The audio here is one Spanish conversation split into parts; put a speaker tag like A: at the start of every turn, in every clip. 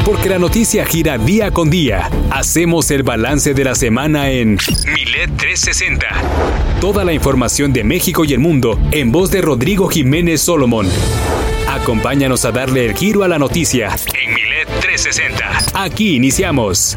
A: porque la noticia gira día con día. Hacemos el balance de la semana en Milet 360. Toda la información de México y el mundo en voz de Rodrigo Jiménez Solomon. Acompáñanos a darle el giro a la noticia en Milet 360. Aquí iniciamos.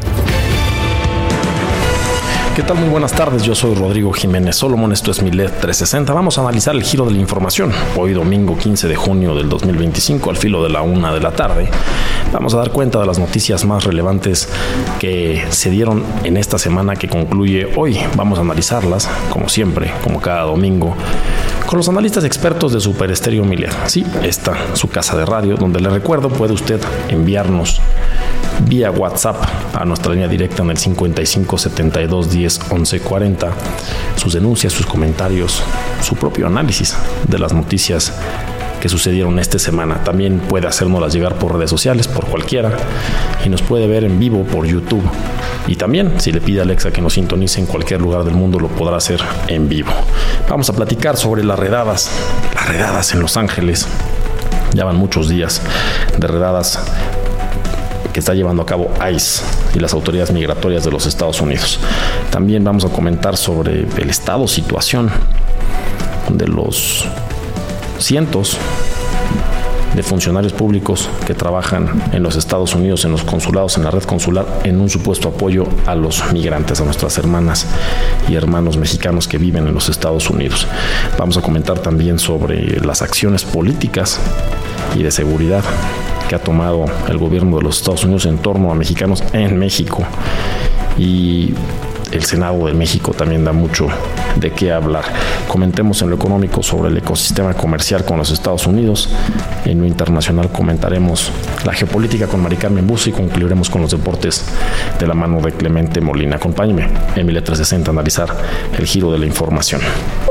B: ¿Qué tal? Muy buenas tardes, yo soy Rodrigo Jiménez Solomon, esto es Milet 360. Vamos a analizar el giro de la información. Hoy domingo 15 de junio del 2025, al filo de la 1 de la tarde. Vamos a dar cuenta de las noticias más relevantes que se dieron en esta semana que concluye hoy. Vamos a analizarlas, como siempre, como cada domingo, con los analistas expertos de Super Estéreo Milet. Sí, esta su casa de radio, donde le recuerdo puede usted enviarnos vía WhatsApp a nuestra línea directa en el 55 72 10 11 40 sus denuncias, sus comentarios, su propio análisis de las noticias que sucedieron esta semana. También puede hacérnoslas llegar por redes sociales, por cualquiera, y nos puede ver en vivo por YouTube. Y también, si le pide a Alexa que nos sintonice en cualquier lugar del mundo, lo podrá hacer en vivo. Vamos a platicar sobre las redadas en Los Ángeles. Ya van muchos días de redadas que está llevando a cabo ICE y las autoridades migratorias de los Estados Unidos. También vamos a comentar sobre el situación de los cientos de funcionarios públicos que trabajan en los Estados Unidos, en los consulados, en la red consular, en un supuesto apoyo a los migrantes, a nuestras hermanas y hermanos mexicanos que viven en los Estados Unidos. Vamos a comentar también sobre las acciones políticas y de seguridad que ha tomado el gobierno de los Estados Unidos en torno a mexicanos en México. Y el Senado de México también da mucho de qué hablar. Comentemos en lo económico sobre el ecosistema comercial con los Estados Unidos. En lo internacional comentaremos la geopolítica con Mari Carmen Buzo y concluiremos con los deportes de la mano de Clemente Molina. Acompáñeme en Milet 360 a analizar el giro de la información.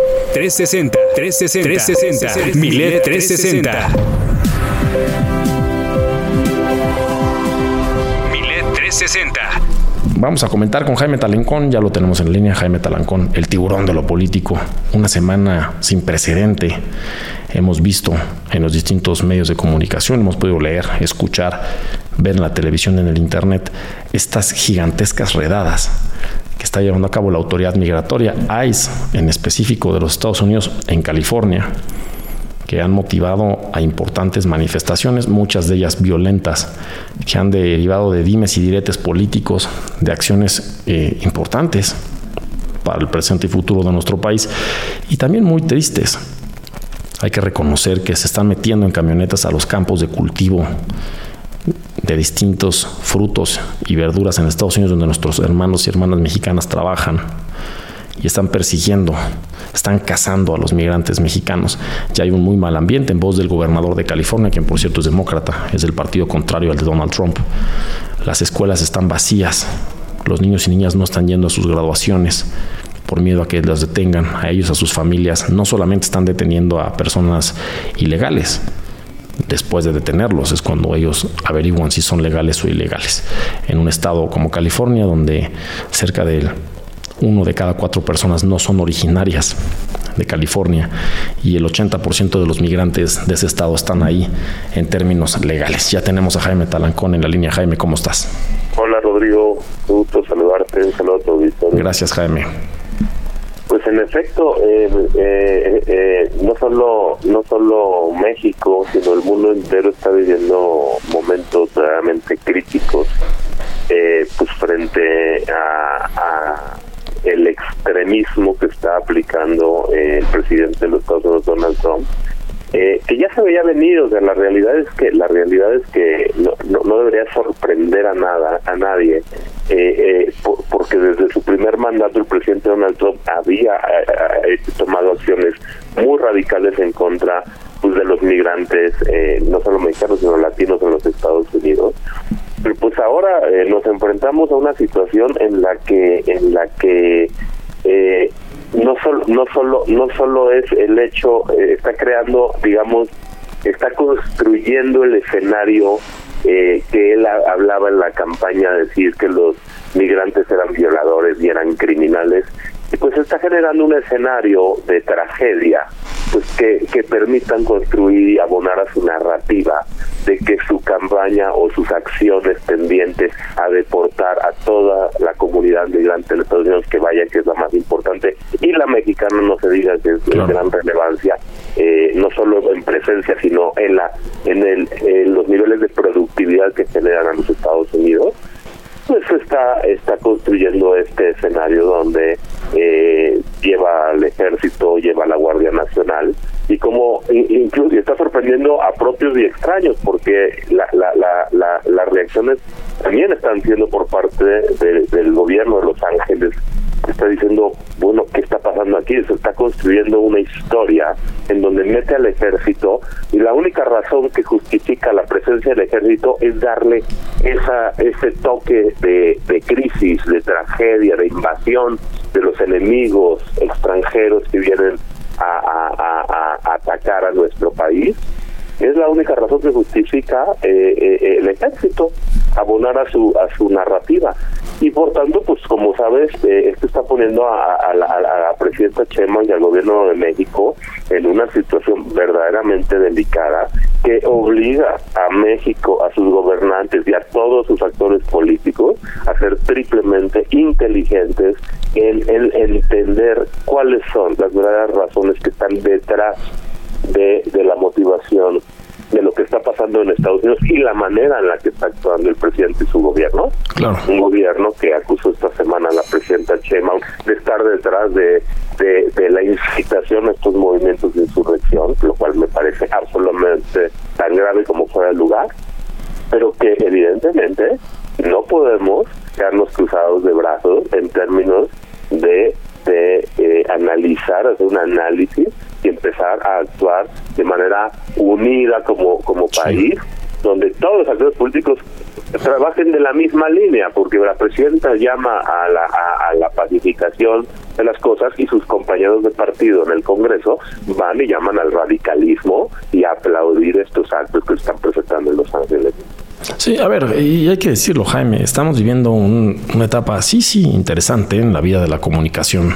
A: 360. Milet 360. Milet 360.
B: Vamos a comentar con Jaime Talancón, ya lo tenemos en línea. Jaime Talancón, el tiburón de lo político. Una semana sin precedente. Hemos visto en los distintos medios de comunicación, hemos podido leer, escuchar, ver en la televisión, en el internet, estas gigantescas redadas que está llevando a cabo la autoridad migratoria, ICE, en específico de los Estados Unidos, en California, que han motivado a importantes manifestaciones, muchas de ellas violentas, que han derivado de dimes y diretes políticos, de acciones importantes para el presente y futuro de nuestro país, y también muy tristes. Hay que reconocer que se están metiendo en camionetas a los campos de cultivo de distintos frutos y verduras en Estados Unidos, donde nuestros hermanos y hermanas mexicanas trabajan, y están persiguiendo, están cazando a los migrantes mexicanos. Ya hay un muy mal ambiente en voz del gobernador de California, quien por cierto es demócrata, es del partido contrario al de Donald Trump. Las escuelas están vacías, los niños y niñas no están yendo a sus graduaciones por miedo a que los detengan, a ellos, a sus familias. No solamente están deteniendo a personas ilegales, después de detenerlos es cuando ellos averiguan si son legales o ilegales. En un estado como California, donde cerca de 1 de cada 4 personas no son originarias de California y el 80% de los migrantes de ese estado están ahí en términos legales. Ya tenemos a Jaime Talancón en la línea. Jaime, ¿cómo estás?
C: Hola Rodrigo, gusto saludarte, un saludo a tu auditorio.
B: Gracias, Jaime.
C: Pues en efecto, no solo México, sino el mundo entero está viviendo momentos realmente críticos, pues frente a el extremismo que está aplicando el presidente de los Estados Unidos, Donald Trump, que ya se veía venir. O sea, la realidad es que no debería sorprender a nadie, porque desde su primer mandato el presidente Donald Trump había tomado acciones muy radicales en contra, pues, de los migrantes, no solo mexicanos sino latinos en los Estados Unidos. Pero pues ahora nos enfrentamos a una situación en la que no solo es el hecho, está creando, digamos, está construyendo el escenario que él hablaba en la campaña, decir que los migrantes eran violadores y eran criminales, y pues está generando un escenario de tragedia, pues que permitan construir y abonar a su narrativa de que campaña o sus acciones tendientes a deportar a toda la comunidad migrante de Estados Unidos, que vaya que es la más importante, y la mexicana no se diga que es de gran relevancia, no solo en presencia, sino en los niveles de productividad que generan a los Estados Unidos. Pues está construyendo este escenario donde lleva al ejército, lleva a la Guardia Nacional, y como incluso está sorprendiendo a propios y extraños, porque las reacciones también están siendo por parte del gobierno de Los Ángeles. Está diciendo, bueno, ¿qué está pasando aquí? Se está construyendo una historia en donde mete al ejército, y la única razón que justifica la presencia del ejército es darle ese toque de crisis, de tragedia, de invasión de los enemigos extranjeros que vienen a atacar a nuestro país. Es la única razón que justifica el ejército abonar a su narrativa. Y por tanto, pues como sabes, esto está poniendo a la presidenta Sheinbaum y al gobierno de México en una situación verdaderamente delicada, que obliga a México, a sus gobernantes y a todos sus actores políticos a ser triplemente inteligentes en entender cuáles son las verdaderas razones que están detrás de la motivación de lo que está pasando en Estados Unidos y la manera en la que está actuando el presidente y su gobierno.
B: Claro.
C: Un gobierno que acusó esta semana a la presidenta Sheinbaum de estar detrás de la incitación a estos movimientos de insurrección, lo cual me parece absolutamente tan grave como fuera el lugar, pero que evidentemente no podemos quedarnos cruzados de brazos en términos de analizar, hacer un análisis y empezar a actuar de manera unida como país, donde todos los actores políticos trabajen de la misma línea, porque la presidenta llama a la pacificación de las cosas, y sus compañeros de partido en el Congreso van y llaman al radicalismo y a aplaudir estos actos que están presentando en Los Ángeles.
B: Sí, a ver, y hay que decirlo, Jaime, estamos viviendo una etapa sí interesante en la vida de la comunicación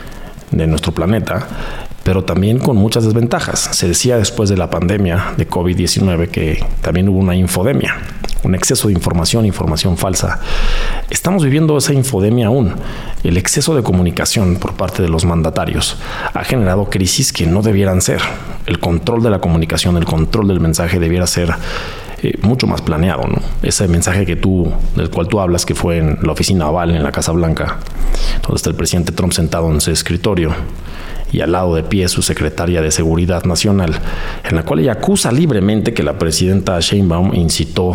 B: de nuestro planeta, pero también con muchas desventajas. Se decía después de la pandemia de COVID-19 que también hubo una infodemia, un exceso de información falsa. Estamos viviendo esa infodemia aún. El exceso de comunicación por parte de los mandatarios ha generado crisis que no debieran ser. El control de la comunicación, el control del mensaje debiera ser mucho más planeado, ¿no? Ese mensaje del cual tú hablas, que fue en la oficina Oval, en la Casa Blanca, donde está el presidente Trump sentado en su escritorio y al lado de pie su secretaria de Seguridad Nacional, en la cual ella acusa libremente que la presidenta Sheinbaum incitó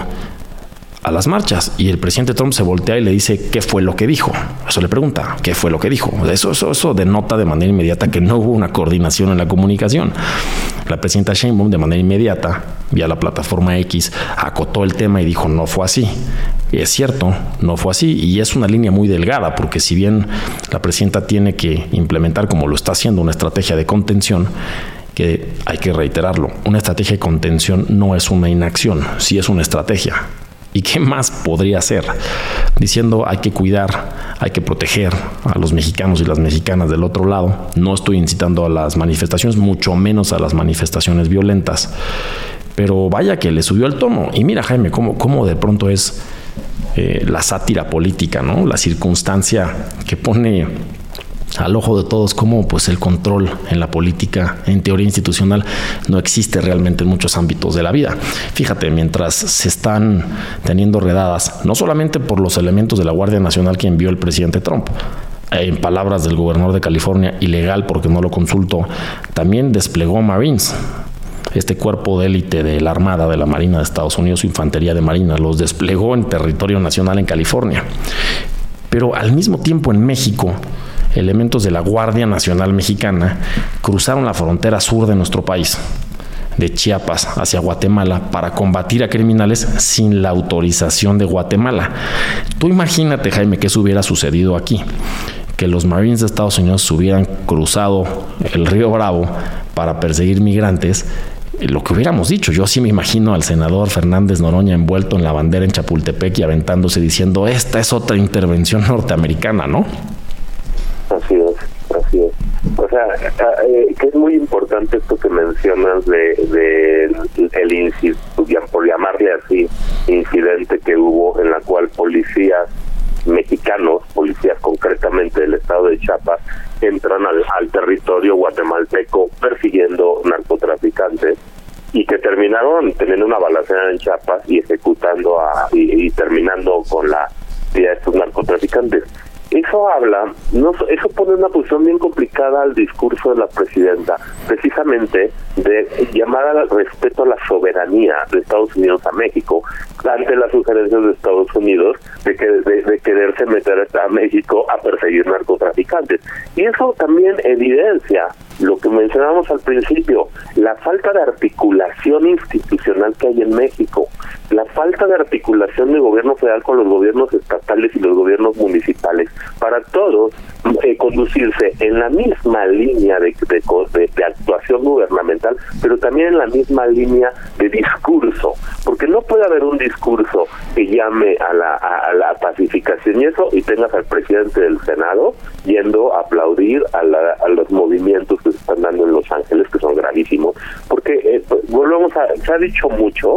B: a las marchas, y el presidente Trump se voltea y le dice ¿qué fue lo que dijo? Eso le pregunta, ¿qué fue lo que dijo? Eso denota de manera inmediata que no hubo una coordinación en la comunicación. La presidenta Sheinbaum de manera inmediata, vía la plataforma X, acotó el tema y dijo no fue así. Y es cierto, no fue así, y es una línea muy delgada, porque si bien la presidenta tiene que implementar, como lo está haciendo, una estrategia de contención, que hay que reiterarlo, una estrategia de contención no es una inacción, sí es una estrategia. ¿Y qué más podría hacer? Diciendo hay que cuidar, hay que proteger a los mexicanos y las mexicanas del otro lado. No estoy incitando a las manifestaciones, mucho menos a las manifestaciones violentas. Pero vaya que le subió el tono. Y mira, Jaime, cómo de pronto es la sátira política, ¿no? La circunstancia que pone al ojo de todos cómo pues el control en la política, en teoría institucional, no existe realmente en muchos ámbitos de la vida. Fíjate, mientras se están teniendo redadas, no solamente por los elementos de la Guardia Nacional que envió el presidente Trump, en palabras del gobernador de California, ilegal porque no lo consultó, también desplegó Marines, este cuerpo de élite de la Armada, de la Marina de Estados Unidos, su infantería de marina, los desplegó en territorio nacional en California. Pero al mismo tiempo en México, elementos de la Guardia Nacional Mexicana cruzaron la frontera sur de nuestro país, de Chiapas hacia Guatemala, para combatir a criminales sin la autorización de Guatemala. Tú imagínate, Jaime, que eso hubiera sucedido aquí, que los Marines de Estados Unidos hubieran cruzado el río Bravo para perseguir migrantes. Lo que hubiéramos dicho, yo sí me imagino al senador Fernández Noroña envuelto en la bandera en Chapultepec y aventándose diciendo esta es otra intervención norteamericana, ¿no?
C: Así es. O sea, que es muy importante esto que mencionas de el incidente, por llamarle así, incidente que hubo en la cual policías mexicanos, policías concretamente del estado de Chiapas, entran al territorio guatemalteco persiguiendo narcotraficantes y que terminaron teniendo una balacera en Chiapas y ejecutando y terminando con la vida de estos narcotraficantes. Eso eso pone una posición bien complicada al discurso de la presidenta, precisamente de llamar al respeto a la soberanía de Estados Unidos a México, ante las sugerencias de Estados Unidos de quererse meter a México a perseguir narcotraficantes. Y eso también evidencia lo que mencionamos al principio, la falta de articulación institucional que hay en México, la falta de articulación del gobierno federal con los gobiernos estatales y los gobiernos municipales, para todos conducirse en la misma línea de actuación gubernamental, pero también en la misma línea de discurso, porque no puede haber un discurso que llame a la pacificación y tengas al presidente del Senado yendo a aplaudir a los movimientos que se están dando en Los Ángeles, que son gravísimos, porque se ha dicho mucho,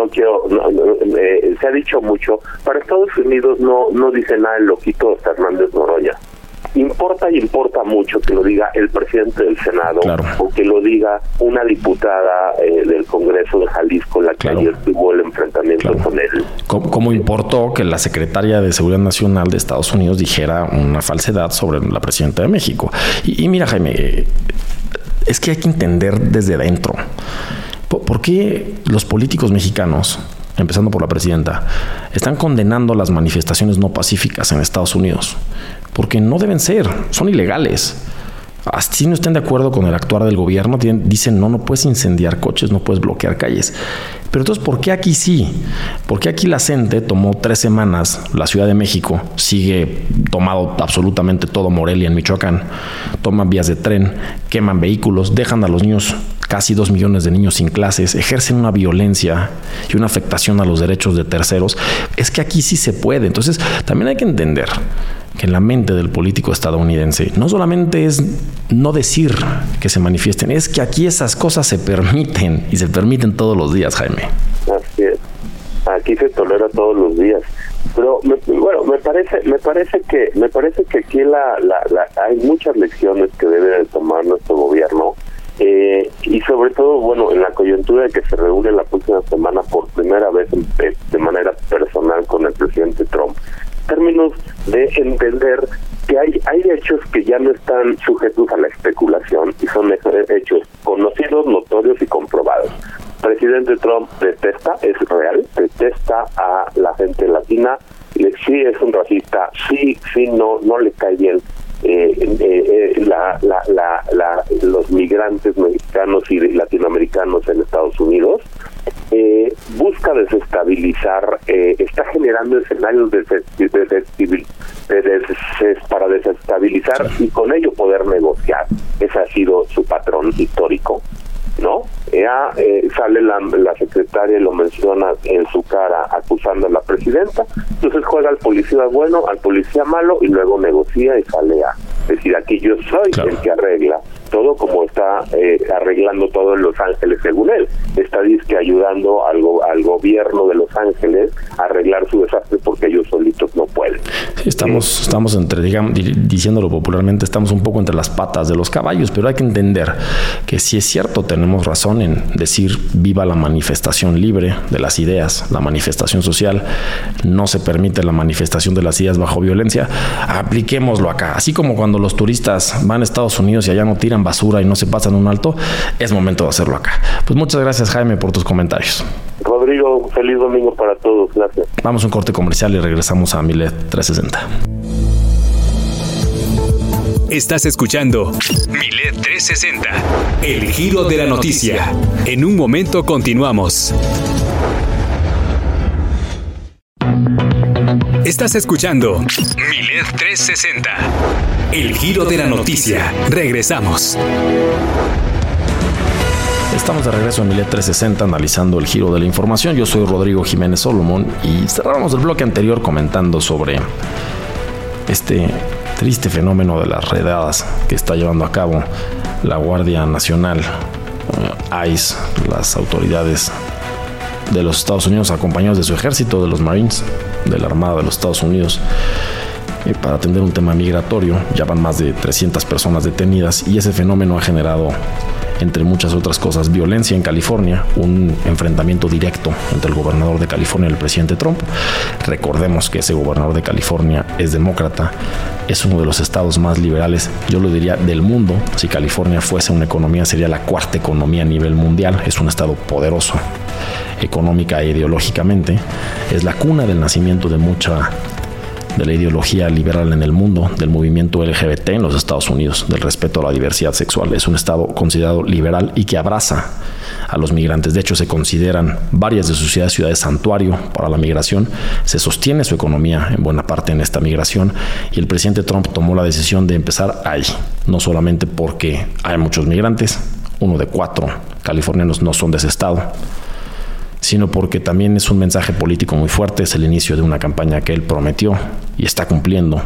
C: se ha dicho mucho, para Estados Unidos no dice nada el loquito Fernández Noroña. Importa mucho que lo diga el presidente del Senado, claro, o que lo diga una diputada del Congreso de Jalisco, la que claro, ayer tuvo el enfrentamiento claro, con él.
B: ¿Cómo importó que la secretaria de Seguridad Nacional de Estados Unidos dijera una falsedad sobre la presidenta de México? Y mira, Jaime, es que hay que entender desde dentro. ¿Por qué los políticos mexicanos, empezando por la presidenta, están condenando las manifestaciones no pacíficas en Estados Unidos? Porque no deben ser, son ilegales. Si no estén de acuerdo con el actuar del gobierno, dicen no puedes incendiar coches, no puedes bloquear calles. Pero entonces, ¿por qué aquí sí? ¿Por qué aquí la CENTE tomó 3 semanas? La Ciudad de México sigue tomado absolutamente todo Morelia en Michoacán. Toman vías de tren, queman vehículos, dejan a los niños, casi 2 millones de niños sin clases, ejercen una violencia y una afectación a los derechos de terceros. Es que aquí sí se puede. Entonces, también hay que entender que en la mente del político estadounidense no solamente es no decir que se manifiesten, es que aquí esas cosas se permiten y se permiten todos los días, Jaime.
C: Así es. Aquí se tolera todos los días. Pero me parece que aquí hay muchas lecciones que debe de tomar nuestro gobierno. Y sobre todo, en la coyuntura de que se reúne la próxima semana por primera vez de manera personal con el presidente Trump, términos de entender que hay hechos que ya no están sujetos a la especulación y son hechos conocidos, notorios y comprobados. El presidente Trump detesta a la gente latina, sí es un racista, sí no le cae bien los migrantes mexicanos y para Estados Unidos, busca desestabilizar, está generando escenarios para desestabilizar y con ello poder negociar. Ese ha sido su patrón histórico, ¿no? Sale la secretaria y lo menciona en su cara acusando a la presidenta, entonces juega al policía bueno, al policía malo y luego negocia y sale a decir aquí yo soy claro, el que arregla todo, como está arreglando todo en Los Ángeles según él. Está ayudando al gobierno de Los Ángeles a arreglar su desastre porque ellos solitos no pueden.
B: Sí, estamos entre, digamos, diciéndolo popularmente, estamos un poco entre las patas de los caballos, pero hay que entender que si es cierto, tenemos razón en decir viva la manifestación libre de las ideas, la manifestación social, no se permite la manifestación de las ideas bajo violencia, apliquémoslo acá. Así como cuando los turistas van a Estados Unidos y allá no tiran basura y no se pasan un alto, es momento de hacerlo acá. Pues muchas gracias, Jaime, por tus comentarios.
C: Rodrigo, feliz domingo para todos. Gracias.
B: Vamos a un corte comercial y regresamos a Milet 360.
A: Estás escuchando Milet 360, el giro de la noticia. En un momento continuamos. Estás escuchando Milet 360, el giro de la noticia. Regresamos.
B: Estamos de regreso en Milet 360 analizando el giro de la información. Yo soy Rodrigo Jiménez Solomon y cerramos el bloque anterior comentando sobre este triste fenómeno de las redadas que está llevando a cabo la Guardia Nacional, ICE, las autoridades de los Estados Unidos acompañados de su ejército, de los Marines, de la Armada de los Estados Unidos, para atender un tema migratorio. Ya van más de 300 personas detenidas y ese fenómeno ha generado, entre muchas otras cosas, violencia en California, un enfrentamiento directo entre el gobernador de California y el presidente Trump. Recordemos que ese gobernador de California es demócrata, es uno de los estados más liberales, yo lo diría, del mundo. Si California fuese una economía, sería la cuarta economía a nivel mundial. Es un estado poderoso económica e ideológicamente. Es la cuna del nacimiento de mucha de la ideología liberal en el mundo, del movimiento LGBT en los Estados Unidos, del respeto a la diversidad sexual. Es un estado considerado liberal y que abraza a los migrantes. De hecho, se consideran varias de sus ciudades santuario para la migración. Se sostiene su economía en buena parte en esta migración y el presidente Trump tomó la decisión de empezar ahí, no solamente porque hay muchos migrantes, 1 de 4 californianos no son de ese estado, sino porque también es un mensaje político muy fuerte. Es el inicio de una campaña que él prometió y está cumpliendo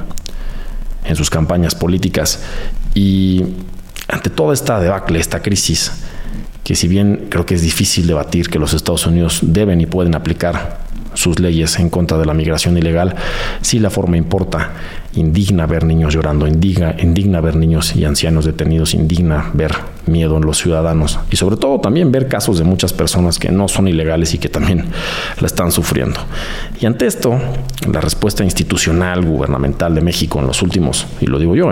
B: en sus campañas políticas. Y ante toda esta debacle, esta crisis, que si bien creo que es difícil debatir que los Estados Unidos deben y pueden aplicar sus leyes en contra de la migración ilegal, sí la forma importa. Indigna ver niños llorando, indigna ver niños y ancianos detenidos, indigna ver miedo en los ciudadanos y sobre todo también ver casos de muchas personas que no son ilegales y que también la están sufriendo. Y ante esto, la respuesta institucional, gubernamental de México en los últimos, y lo digo yo,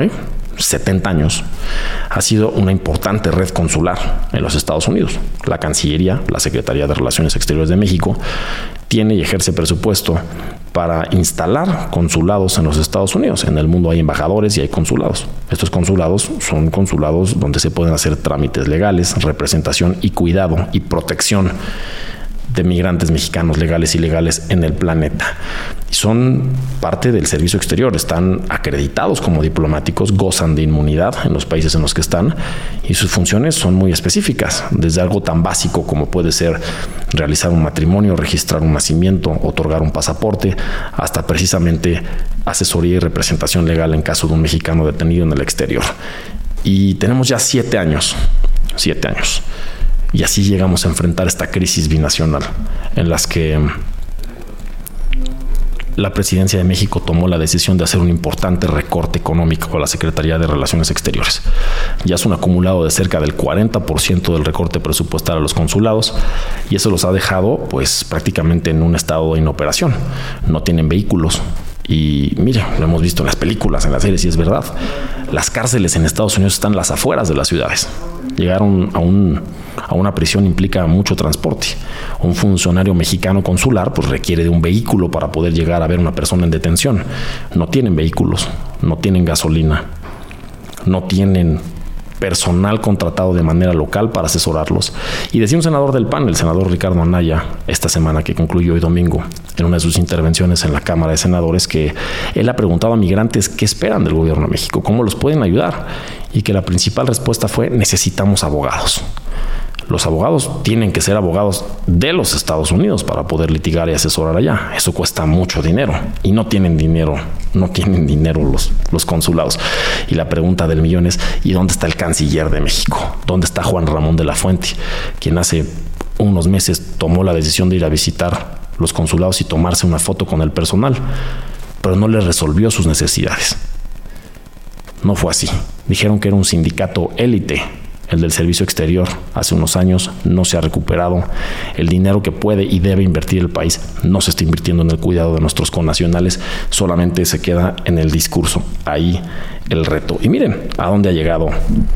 B: 70 años, ha sido una importante red consular en los Estados Unidos. La Cancillería, la Secretaría de Relaciones Exteriores de México, tiene y ejerce presupuesto para instalar consulados en los Estados Unidos. En el mundo hay embajadores y hay consulados. Estos consulados son consulados donde se pueden hacer trámites legales, representación y cuidado y protección de migrantes mexicanos legales y ilegales en el planeta. Son parte del servicio exterior, están acreditados como diplomáticos, gozan de inmunidad en los países en los que están y sus funciones son muy específicas, desde algo tan básico como puede ser realizar un matrimonio, registrar un nacimiento, otorgar un pasaporte, hasta precisamente asesoría y representación legal en caso de un mexicano detenido en el exterior. Y tenemos ya 7 años. Y así llegamos a enfrentar esta crisis binacional en las que la presidencia de México tomó la decisión de hacer un importante recorte económico a la Secretaría de Relaciones Exteriores. Ya es un acumulado de cerca del 40% del recorte presupuestal a los consulados y eso los ha dejado pues prácticamente en un estado de inoperación. No tienen vehículos. Y mire, lo hemos visto en las películas, en las series, y es verdad. Las cárceles en Estados Unidos están a las afueras de las ciudades. Llegar a una prisión implica mucho transporte. Un funcionario mexicano consular pues requiere de un vehículo para poder llegar a ver a una persona en detención. No tienen vehículos, no tienen gasolina, no tienen personal contratado de manera local para asesorarlos. Y decía un senador del PAN, el senador Ricardo Anaya, esta semana que concluyó hoy domingo, en una de sus intervenciones en la Cámara de Senadores, que él ha preguntado a migrantes qué esperan del gobierno de México, cómo los pueden ayudar, y que la principal respuesta fue: necesitamos abogados. Los abogados tienen que ser abogados de los Estados Unidos para poder litigar y asesorar allá. Eso cuesta mucho dinero y no tienen dinero los consulados. Y la pregunta del millón es: ¿y dónde está el canciller de México? ¿Dónde está Juan Ramón de la Fuente, quien hace unos meses tomó la decisión de ir a visitar los consulados y tomarse una foto con el personal, pero no les resolvió sus necesidades? No fue así. Dijeron que era un sindicato élite, el del servicio exterior. Hace unos años no se ha recuperado. El dinero que puede y debe invertir el país no se está invirtiendo en el cuidado de nuestros connacionales, solamente se queda en el discurso. Ahí el reto. Y miren a dónde ha llegado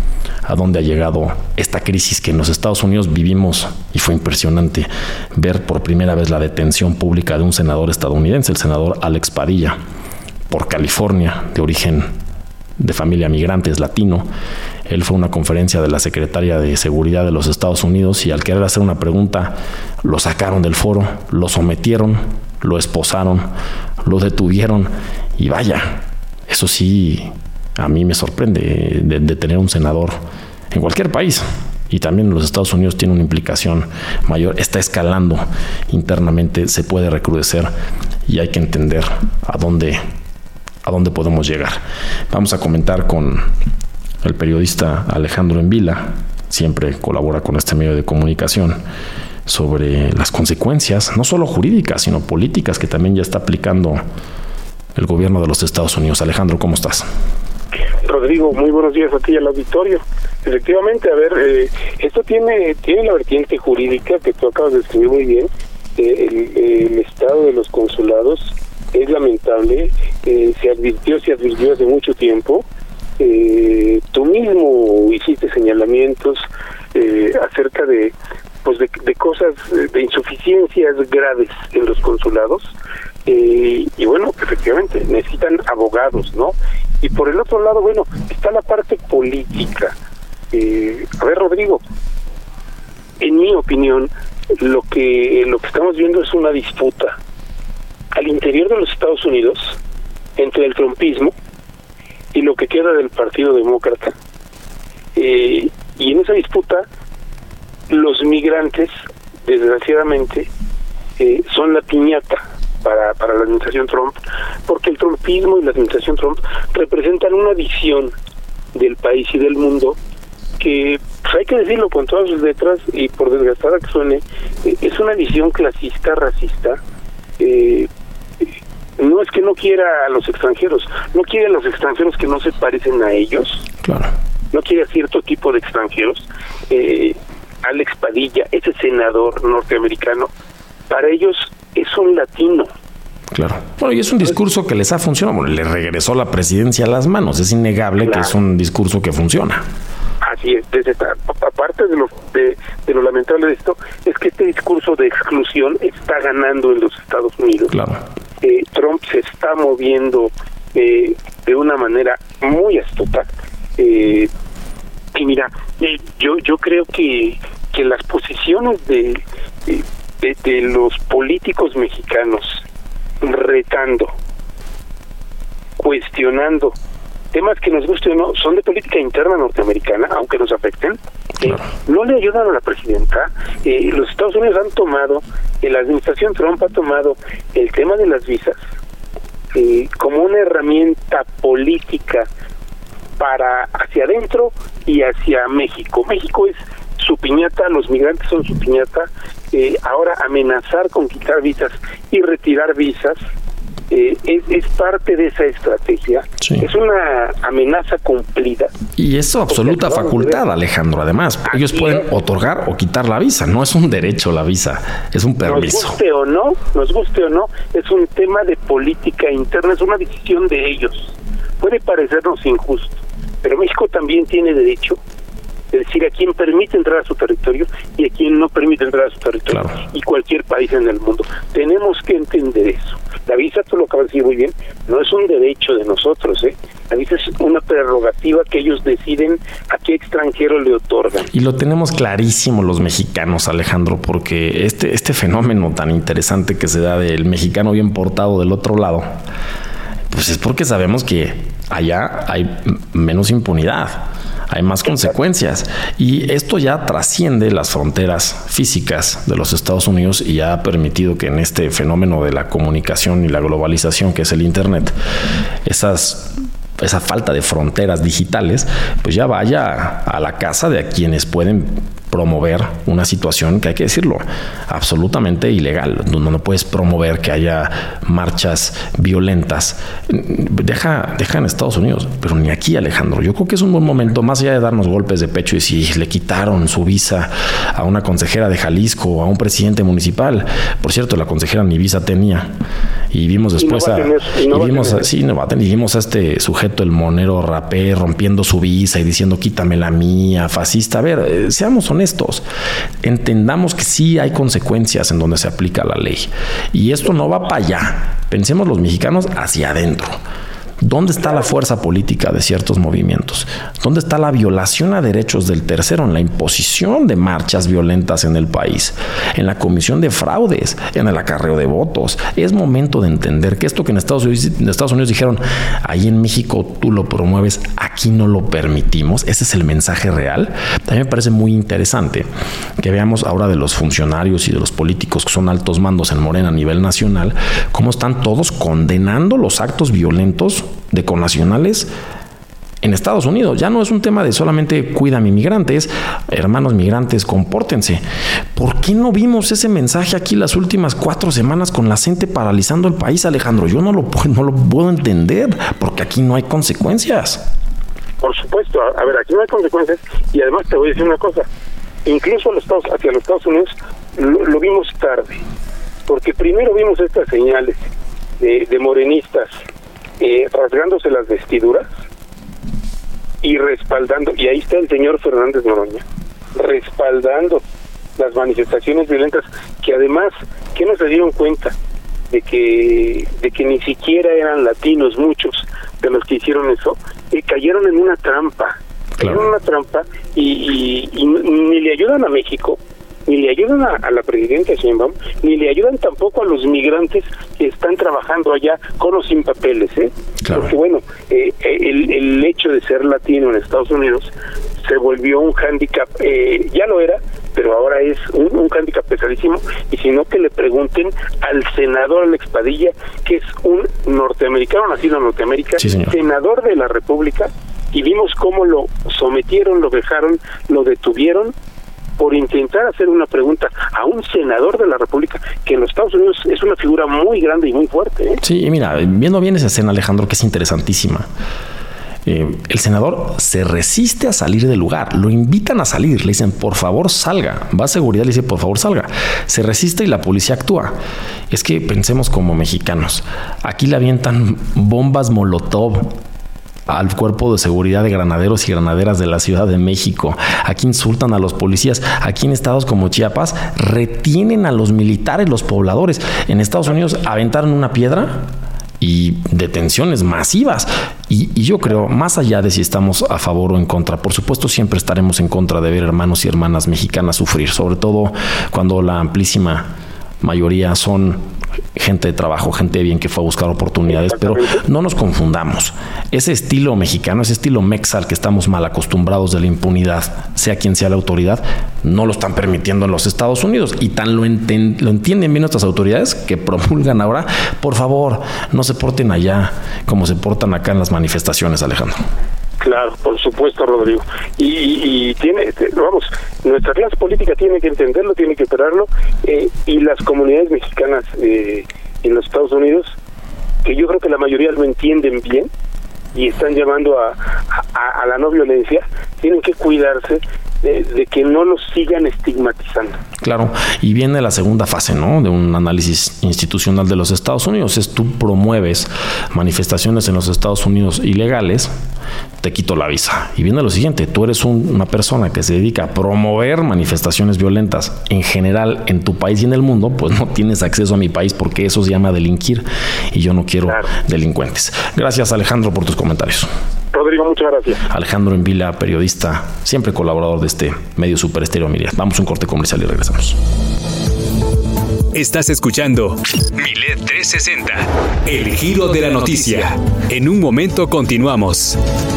B: esta crisis que en los Estados Unidos vivimos, y fue impresionante ver por primera vez la detención pública de un senador estadounidense, el senador Alex Padilla, por California, de origen de familia migrante, es latino. Él fue a una conferencia de la Secretaria de Seguridad de los Estados Unidos y al querer hacer una pregunta lo sacaron del foro, lo sometieron, lo esposaron, lo detuvieron y vaya, eso sí, a mí me sorprende de tener un senador en cualquier país. Y también en los Estados Unidos tiene una implicación mayor, está escalando internamente, se puede recrudecer y hay que entender a dónde a dónde podemos llegar. Vamos a comentar con el periodista Alejandro Envila, siempre colabora con este medio de comunicación, sobre las consecuencias, no solo jurídicas, sino políticas que también ya está aplicando el gobierno de los Estados Unidos. Alejandro, ¿cómo estás?
D: Rodrigo, muy buenos días a ti y al auditorio. Efectivamente, esto tiene la vertiente jurídica que tú acabas de describir muy bien. El estado de los consulados es lamentable, se advirtió hace mucho tiempo. Tú mismo hiciste señalamientos acerca de cosas, de insuficiencias graves en los consulados, y bueno, efectivamente necesitan abogados, ¿no? Y por el otro lado, bueno, está la parte política. Rodrigo, en mi opinión, lo que estamos viendo es una disputa al interior de los Estados Unidos entre el trumpismo y lo que queda del Partido Demócrata. Y en esa disputa, los migrantes, desgraciadamente, son la piñata para la administración Trump, porque el trumpismo y la administración Trump representan una visión del país y del mundo que, pues hay que decirlo con todas sus letras, y por desgastada que suene, es una visión clasista, racista. No es que no quiera a los extranjeros, no quiere a los extranjeros que no se parecen a ellos.
B: Claro.
D: No quiere a cierto tipo de extranjeros. Alex Padilla, ese senador norteamericano, para ellos es un latino.
B: Claro. Bueno, y es un discurso que les ha funcionado. Bueno, le regresó la presidencia a las manos. Es innegable, claro, que es un discurso que funciona.
D: Así es. Aparte de lo lamentable de esto, es que este discurso de exclusión está ganando en los Estados Unidos.
B: Claro.
D: Trump se está moviendo de una manera muy astuta. Y mira, yo creo que las posiciones de los políticos mexicanos retando, cuestionando temas que nos guste o no, son de política interna norteamericana, aunque nos afecten, claro, no le ayudan a la presidenta. Los Estados Unidos han tomado, la administración Trump ha tomado el tema de las visas como una herramienta política para hacia adentro y hacia México. México es su piñata, los migrantes son su piñata. Ahora amenazar con quitar visas y retirar visas es parte de esa estrategia. Sí. Es una amenaza cumplida.
B: Y es absoluta facultad, Alejandro. Además, ellos pueden otorgar o quitar la visa. No es un derecho la visa, es un permiso.
D: Nos guste o no, es un tema de política interna, es una decisión de ellos. Puede parecernos injusto, pero México también tiene derecho de decir a quién permite entrar a su territorio y a quién no permite entrar a su territorio. Claro. Y cualquier país en el mundo. Tenemos que entender eso. La visa, tú lo acabas de decir muy bien, no es un derecho de nosotros, La visa es una prerrogativa que ellos deciden a qué extranjero le otorgan.
B: Y lo tenemos clarísimo los mexicanos, Alejandro, porque este fenómeno tan interesante que se da del mexicano bien portado del otro lado, pues es porque sabemos que allá hay menos impunidad, hay más consecuencias, y esto ya trasciende las fronteras físicas de los Estados Unidos y ha permitido que en este fenómeno de la comunicación y la globalización que es el Internet, esa falta de fronteras digitales, pues ya vaya a la casa de quienes pueden promover una situación que, hay que decirlo, absolutamente ilegal. No puedes promover que haya marchas violentas. Deja en Estados Unidos, pero ni aquí, Alejandro. Yo creo que es un buen momento, más allá de darnos golpes de pecho y si le quitaron su visa a una consejera de Jalisco o a un presidente municipal. Por cierto, la consejera ni visa tenía. Y vimos después vimos a este sujeto, el monero rapé, rompiendo su visa y diciendo quítame la mía, fascista. A ver, seamos honestos. Entendamos que sí hay consecuencias en donde se aplica la ley. Y esto no va para allá. Pensemos los mexicanos hacia adentro. ¿Dónde está la fuerza política de ciertos movimientos? ¿Dónde está la violación a derechos del tercero, en la imposición de marchas violentas en el país, en la comisión de fraudes, en el acarreo de votos? Es momento de entender que esto que en Estados Unidos dijeron, ahí en México tú lo promueves, aquí no lo permitimos. Ese es el mensaje real. También me parece muy interesante que veamos ahora de los funcionarios y de los políticos que son altos mandos en Morena a nivel nacional, cómo están todos condenando los actos violentos de connacionales en Estados Unidos. Ya no es un tema de solamente cuida a mi migrante, es hermanos migrantes, compórtense. ¿Por qué no vimos ese mensaje aquí las últimas 4 semanas con la gente paralizando el país, Alejandro? Yo no lo puedo entender, porque aquí no hay consecuencias.
D: Por supuesto, a ver, aquí no hay consecuencias, y además te voy a decir una cosa, incluso hacia los Estados Unidos lo vimos tarde, porque primero vimos estas señales de morenistas rasgándose las vestiduras y respaldando, y ahí está el señor Fernández Noroña, respaldando las manifestaciones violentas, que además, que no se dieron cuenta de que ni siquiera eran latinos muchos de los que hicieron eso, cayeron en una trampa,
B: claro.
D: En una trampa, y ni le ayudan a México, ni le ayudan a la presidenta Sheinbaum, ni le ayudan tampoco a los migrantes que están trabajando allá con o sin papeles,
B: Claro.
D: Porque bueno, el hecho de ser latino en Estados Unidos se volvió un hándicap, ya lo era, pero ahora es un hándicap pesadísimo, y si no, que le pregunten al senador Alex Padilla, que es un norteamericano nacido en Norteamérica,
B: sí,
D: senador de la República, y vimos cómo lo sometieron, lo dejaron, lo detuvieron por intentar hacer una pregunta a un senador de la República, que en los Estados Unidos es una figura muy grande y muy fuerte.
B: Sí, mira, viendo bien esa escena, Alejandro, que es interesantísima. El senador se resiste a salir del lugar, lo invitan a salir, le dicen por favor salga, va a seguridad, le dice por favor salga, se resiste y la policía actúa. Es que pensemos como mexicanos, aquí le avientan bombas Molotov al cuerpo de seguridad de granaderos y granaderas de la Ciudad de México. Aquí insultan a los policías. Aquí en estados como Chiapas retienen a los militares, los pobladores. En Estados Unidos aventaron una piedra y detenciones masivas. Y yo creo, más allá de si estamos a favor o en contra, por supuesto siempre estaremos en contra de ver hermanos y hermanas mexicanas sufrir, sobre todo cuando la amplísima mayoría son gente de trabajo, gente de bien que fue a buscar oportunidades, pero no nos confundamos. Ese estilo mexicano, ese estilo mexa al que estamos mal acostumbrados de la impunidad, sea quien sea la autoridad, no lo están permitiendo en los Estados Unidos, y tan lo entienden bien nuestras autoridades que promulgan ahora, por favor, no se porten allá como se portan acá en las manifestaciones, Alejandro.
D: Claro, por supuesto, Rodrigo. Y vamos, nuestra clase política tiene que entenderlo, tiene que operarlo, y las comunidades mexicanas en los Estados Unidos, que yo creo que la mayoría lo entienden bien y están llamando a la no violencia, tienen que cuidarse de que no los sigan estigmatizando.
B: Claro, y viene la segunda fase, ¿no?, de un análisis institucional de los Estados Unidos. Es tú promueves manifestaciones en los Estados Unidos ilegales, te quito la visa. Y viene lo siguiente, tú eres una persona que se dedica a promover manifestaciones violentas en general en tu país y en el mundo, pues no tienes acceso a mi país porque eso se llama delinquir y yo no quiero delincuentes. Gracias, Alejandro, por tus comentarios.
D: Rodrigo, muchas gracias.
B: Alejandro Envila, periodista, siempre colaborador de este medio Super Estéreo Milet. Vamos a un corte comercial y regresamos.
A: Estás escuchando Milet 360, el giro de la noticia. En un momento continuamos.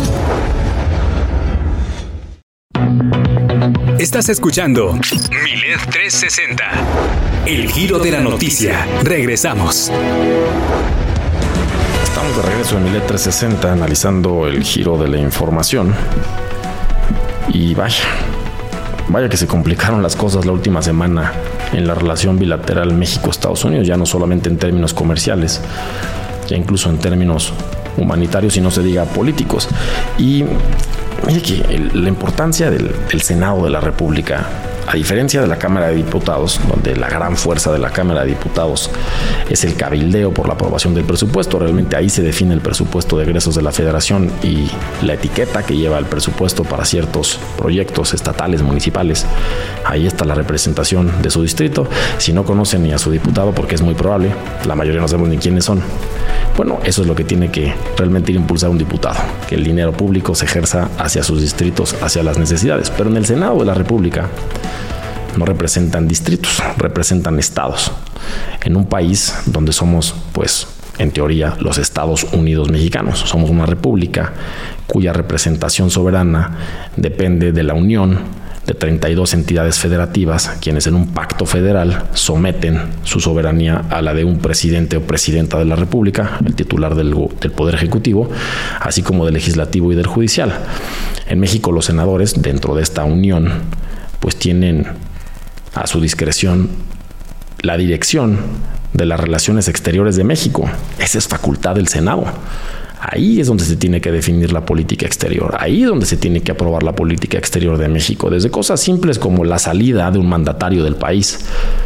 A: Estás escuchando Milet 360, el giro de la noticia. Regresamos.
B: Estamos de regreso en Milet 360 analizando el giro de la información. Y vaya que se complicaron las cosas la última semana en la relación bilateral México-Estados Unidos, ya no solamente en términos comerciales, ya incluso en términos humanitarios y no se diga políticos. Y mire que la importancia del Senado de la República, a diferencia de la Cámara de Diputados, donde la gran fuerza de la Cámara de Diputados es el cabildeo por la aprobación del presupuesto, realmente ahí se define el presupuesto de egresos de la Federación y la etiqueta que lleva el presupuesto para ciertos proyectos estatales, municipales. Ahí está la representación de su distrito. Si no conocen ni a su diputado, porque es muy probable, la mayoría no sabemos ni quiénes son, bueno, eso es lo que tiene que realmente ir a impulsar un diputado, que el dinero público se ejerza hacia sus distritos, hacia las necesidades. Pero en el Senado de la República no representan distritos, representan estados. En un país donde somos, pues, en teoría, los Estados Unidos mexicanos. Somos una república cuya representación soberana depende de la unión, de 32 entidades federativas, quienes en un pacto federal someten su soberanía a la de un presidente o presidenta de la República, el titular del Poder Ejecutivo, así como del Legislativo y del Judicial. En México, los senadores, dentro de esta unión, pues tienen a su discreción la dirección de las relaciones exteriores de México. Esa es facultad del Senado. Ahí es donde se tiene que definir la política exterior. Ahí es donde se tiene que aprobar la política exterior de México. Desde cosas simples como la salida de un mandatario del país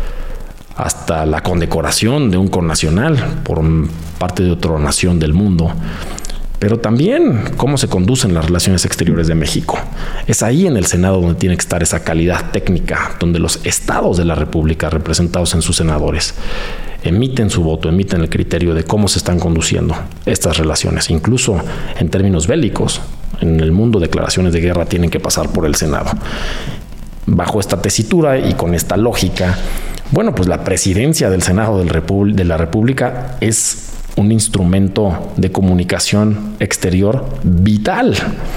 B: hasta la condecoración de un connacional por parte de otra nación del mundo. Pero también cómo se conducen las relaciones exteriores de México. Es ahí en el Senado donde tiene que estar esa calidad técnica, donde los estados de la República, representados en sus senadores, emiten su voto, emiten el criterio de cómo se están conduciendo estas relaciones. Incluso en términos bélicos, en el mundo declaraciones de guerra tienen que pasar por el Senado. Bajo esta tesitura y con esta lógica, bueno, pues la presidencia del Senado de la República es un instrumento de comunicación exterior vital.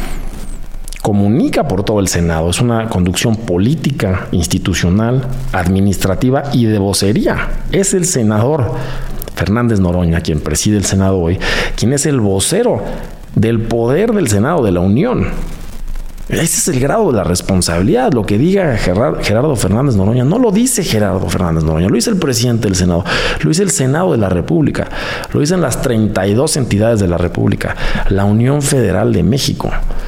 B: Comunica por todo el Senado. Es una conducción política, institucional, administrativa y de vocería. Es el senador Fernández Noroña, quien preside el Senado hoy, quien es el vocero del poder del Senado de la Unión. Ese es el grado de la responsabilidad. Lo que diga Gerardo Fernández Noroña, no lo dice Gerardo Fernández Noroña, lo dice el presidente del Senado, lo dice el Senado de la República, lo dicen las 32 entidades de la República, la Unión Federal de México.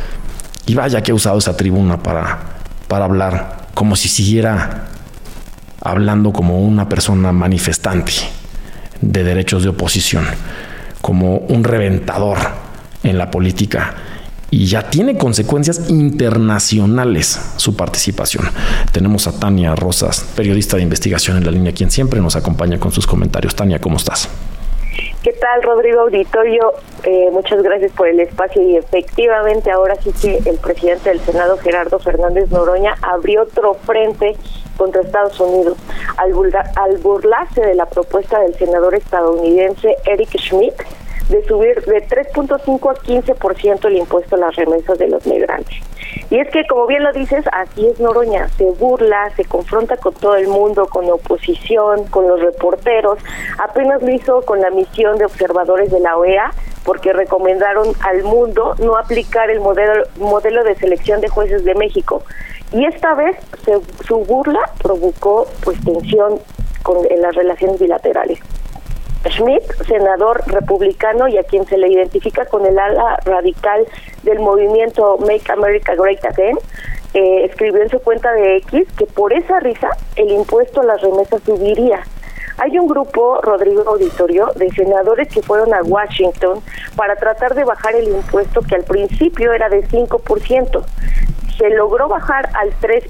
B: Y vaya que ha usado esa tribuna para hablar como si siguiera hablando como una persona manifestante de derechos de oposición, como un reventador en la política. Y ya tiene consecuencias internacionales su participación. Tenemos a Tania Rosas, periodista de investigación en la línea, quien siempre nos acompaña con sus comentarios. Tania, ¿cómo estás?
E: ¿Qué tal, Rodrigo Auditorio? Muchas gracias por el espacio y efectivamente ahora sí que el presidente del Senado, Gerardo Fernández Noroña, abrió otro frente contra Estados Unidos al burlarse de la propuesta del senador estadounidense Eric Schmitt de subir de 3.5 a 15% el impuesto a las remesas de los migrantes. Y es que, como bien lo dices, así es Noroña, se burla, se confronta con todo el mundo, con la oposición, con los reporteros. Apenas lo hizo con la misión de observadores de la OEA, porque recomendaron al mundo no aplicar el modelo de selección de jueces de México. Y esta vez su burla provocó pues tensión en las relaciones bilaterales. Schmitt, senador republicano y a quien se le identifica con el ala radical del movimiento Make America Great Again, escribió en su cuenta de X que por esa risa el impuesto a las remesas subiría. Hay un grupo, Rodrigo Auditorio, de senadores que fueron a Washington para tratar de bajar el impuesto que al principio era de 5%. Se logró bajar al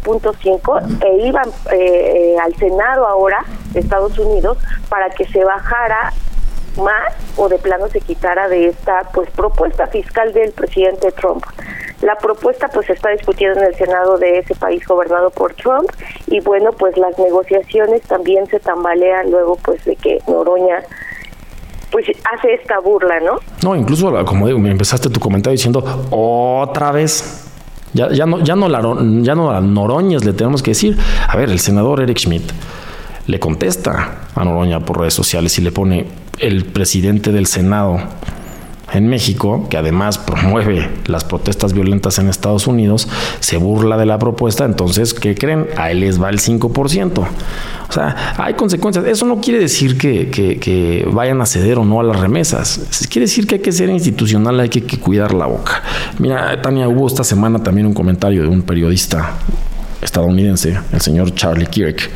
E: 3.5 e iban al Senado ahora de Estados Unidos para que se bajara más o de plano se quitara de esta pues propuesta fiscal del presidente Trump. La propuesta pues se está discutiendo en el Senado de ese país gobernado por Trump y bueno, pues las negociaciones también se tambalean luego pues de que Noroña pues hace esta burla, ¿no? No,
B: incluso como digo, me empezaste tu comentario diciendo otra vez. Ya no a Noroñas le tenemos que decir. A ver, el senador Eric Schmitt le contesta a Noroña por redes sociales y le pone: el presidente del Senado en México, que además promueve las protestas violentas en Estados Unidos, se burla de la propuesta. Entonces, ¿qué creen? A él les va el 5%. O sea, hay consecuencias. Eso no quiere decir que vayan a ceder o no a las remesas. Quiere decir que hay que ser institucional, hay que cuidar la boca. Mira, Tania, hubo esta semana también un comentario de un periodista estadounidense, el señor Charlie Kirk,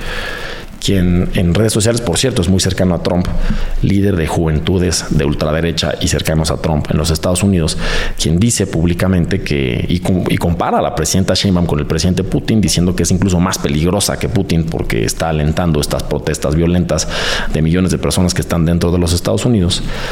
B: quien en redes sociales, por cierto, es muy cercano a Trump, líder de juventudes de ultraderecha y cercanos a Trump en los Estados Unidos, quien dice públicamente que, y compara a la presidenta Sheinbaum con el presidente Putin, diciendo que es incluso más peligrosa que Putin porque está alentando estas protestas violentas de millones de personas que están dentro de los Estados Unidos.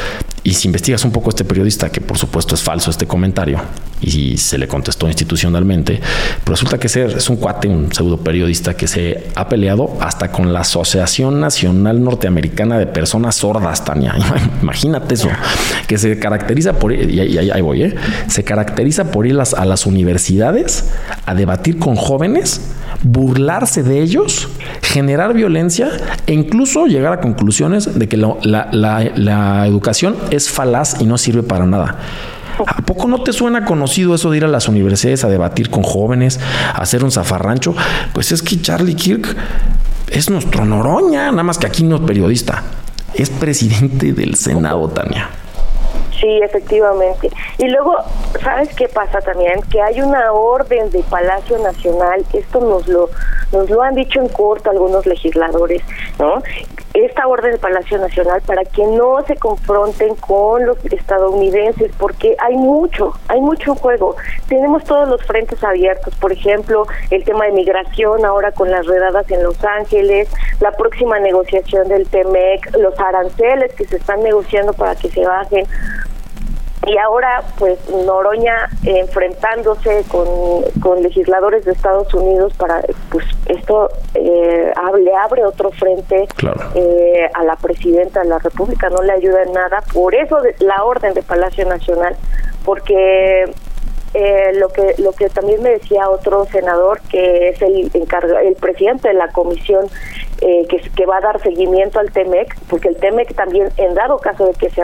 B: Y si investigas un poco a este periodista, que por supuesto es falso este comentario, y se le contestó institucionalmente, pero resulta que es un cuate, un pseudo periodista que se ha peleado hasta con la Asociación Nacional Norteamericana de Personas Sordas, Tania. Imagínate eso, que se caracteriza por, se caracteriza por ir a las universidades a debatir con jóvenes, burlarse de ellos, generar violencia e incluso llegar a conclusiones de que la educación es falaz y no sirve para nada. ¿A poco no te suena conocido eso de ir a las universidades a debatir con jóvenes, a hacer un zafarrancho? Pues es que Charlie Kirk es nuestro Noroña, nada más que aquí no es periodista, es presidente del Senado, Tania.
E: Sí, efectivamente. Y luego, ¿sabes qué pasa también? Que hay una orden de Palacio Nacional, esto nos lo han dicho en corto algunos legisladores, ¿no? Esta orden de Palacio Nacional para que no se confronten con los estadounidenses, porque hay mucho en juego. Tenemos todos los frentes abiertos, por ejemplo, el tema de migración ahora con las redadas en Los Ángeles, la próxima negociación del TEMEC, los aranceles que se están negociando para que se bajen. Y ahora, pues, Noroña enfrentándose con legisladores de Estados Unidos para, pues, esto le abre otro frente. Claro. A la presidenta de la República, no le ayuda en nada. Por eso la orden de Palacio Nacional, porque lo que también me decía otro senador, que es el presidente de la comisión que va a dar seguimiento al TEMEC, porque el TEMEC también, en dado caso de que se